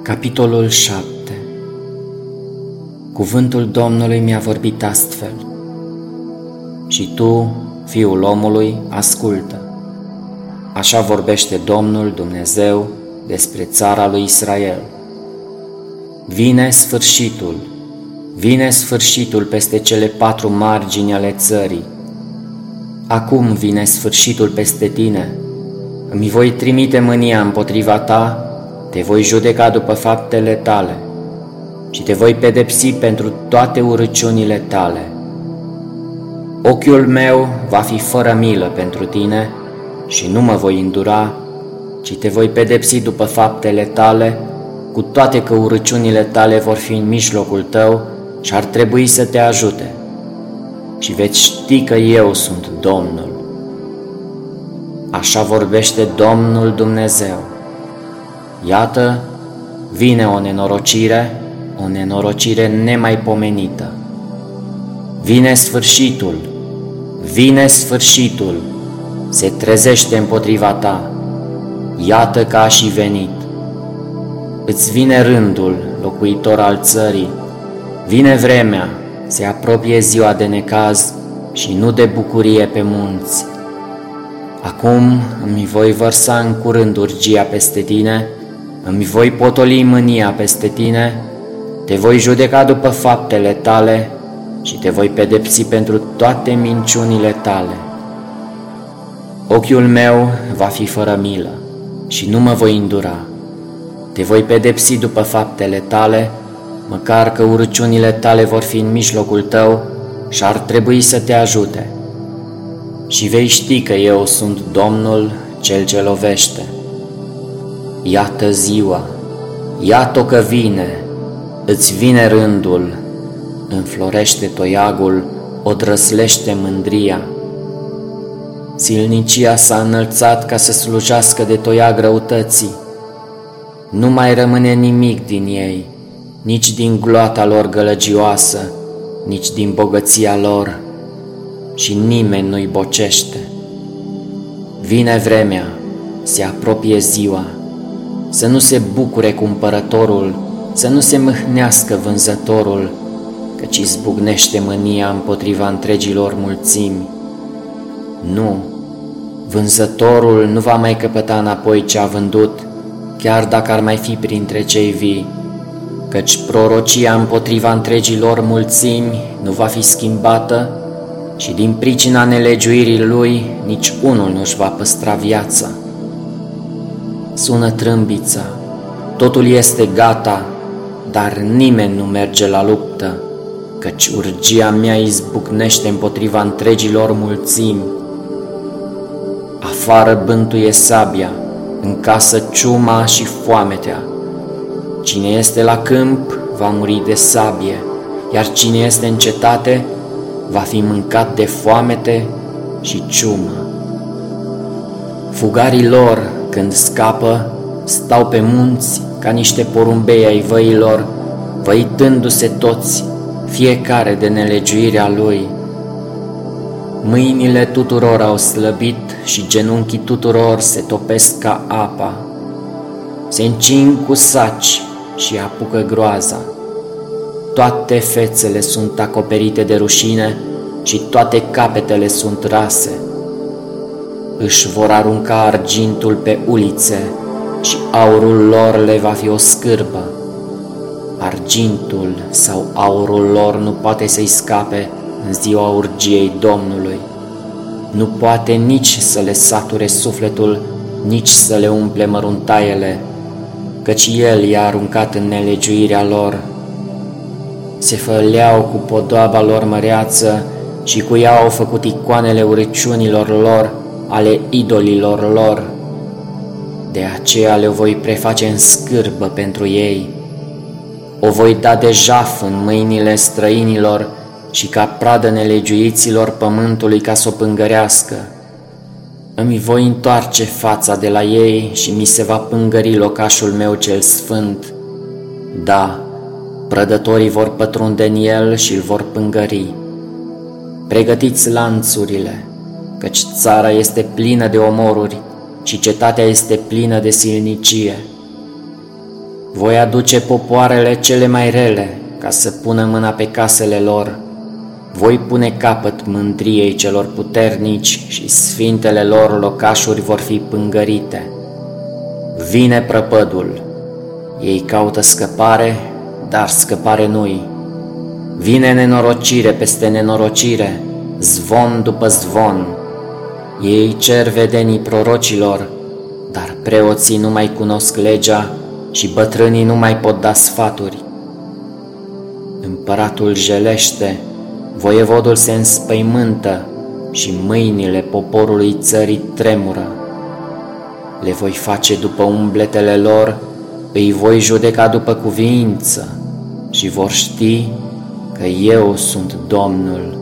Capitolul 7. Cuvântul Domnului mi-a vorbit astfel: și tu, fiul omului, ascultă. Așa vorbește Domnul Dumnezeu despre țara lui Israel. Vine sfârșitul peste cele 4 margini ale țării. Acum vine sfârșitul peste tine. Îmi voi trimite mânia împotriva ta, te voi judeca după faptele tale și te voi pedepsi pentru toate urăciunile tale. Ochiul meu va fi fără milă pentru tine și nu mă voi îndura, ci te voi pedepsi după faptele tale, cu toate că urăciunile tale vor fi în mijlocul tău și ar trebui să te ajute. Și veți ști că eu sunt Domnul. Așa vorbește Domnul Dumnezeu. Iată, vine o nenorocire nemaipomenită. Vine sfârșitul, se trezește împotriva ta. Iată că a și venit. Îți vine rândul, locuitor al țării. Vine vremea, se apropie ziua de necaz și nu de bucurie pe munți. Acum îmi voi vărsa în curând urgia peste tine, îmi voi potoli mânia peste tine, te voi judeca după faptele tale și te voi pedepsi pentru toate minciunile tale. Ochiul meu va fi fără milă și nu mă voi îndura. Te voi pedepsi după faptele tale, măcar că urăciunile tale vor fi în mijlocul tău și ar trebui să te ajute. Și vei ști că eu sunt Domnul cel ce lovește. Iată ziua, iată că vine, îți vine rândul, înflorește toiagul, o drăslește mândria. Silnicia s-a înălțat ca să slujească de toiag răutății. Nu mai rămâne nimic din ei, nici din gloata lor gălăgioasă, nici din bogăția lor, și nimeni nu-i bocește. Vine vremea, se apropie ziua, să nu se bucure cumpărătorul, să nu se mâhnească vânzătorul, căci izbucnește mânia împotriva întregilor mulțimi. Nu, vânzătorul nu va mai căpăta înapoi ce a vândut, chiar dacă ar mai fi printre cei vii, căci prorocia împotriva întregilor mulțimi nu va fi schimbată și din pricina nelegiuirii lui nici unul nu-și va păstra viața. Sună trâmbița, totul este gata, dar nimeni nu merge la luptă, căci urgia mea izbucnește împotriva întregilor mulțimi. Afară bântuie sabia, în casă ciuma și foametea. Cine este la câmp va muri de sabie, iar cine este în cetate va fi mâncat de foamete și ciumă. Fugarii lor, când scapă, stau pe munți ca niște porumbei ai văilor, văitându-se toți, fiecare de nelegiuirea lui. Mâinile tuturor au slăbit și genunchii tuturor se topesc ca apa. Se încing cu saci și apucă groaza. Toate fețele sunt acoperite de rușine și toate capetele sunt rase. Își vor arunca argintul pe ulițe și aurul lor le va fi o scârbă. Argintul sau aurul lor nu poate să-i scape în ziua urgiei Domnului. Nu poate nici să le sature sufletul, nici să le umple măruntaiele, căci El i-a aruncat în nelegiuirea lor. Se făleau cu podoaba lor măreață și cu ea au făcut icoanele urăciunilor lor, ale idolilor lor. De aceea le voi preface în scârbă pentru ei. O voi da de jaf în mâinile străinilor și ca pradă nelegiuiților pământului ca să o pângărească. Îmi voi întoarce fața de la ei și mi se va pângări locașul meu cel sfânt. Da, prădătorii vor pătrunde în el și îl vor pângări. Pregătiți lanțurile, căci țara este plină de omoruri și cetatea este plină de silnicie. Voi aduce popoarele cele mai rele ca să pună mâna pe casele lor. Voi pune capăt mândriei celor puternici și sfintele lor locașuri vor fi pângărite. Vine prăpădul. Ei caută scăpare, dar scăpare nu-i. Vine nenorocire peste nenorocire, zvon după zvon. Ei cer vedenii prorocilor, dar preoții nu mai cunosc legea și bătrânii nu mai pot da sfaturi. Împăratul jelește, voievodul se înspăimântă și mâinile poporului țării tremură. Le voi face după umbletele lor, îi voi judeca după cuviință și vor ști că eu sunt Domnul.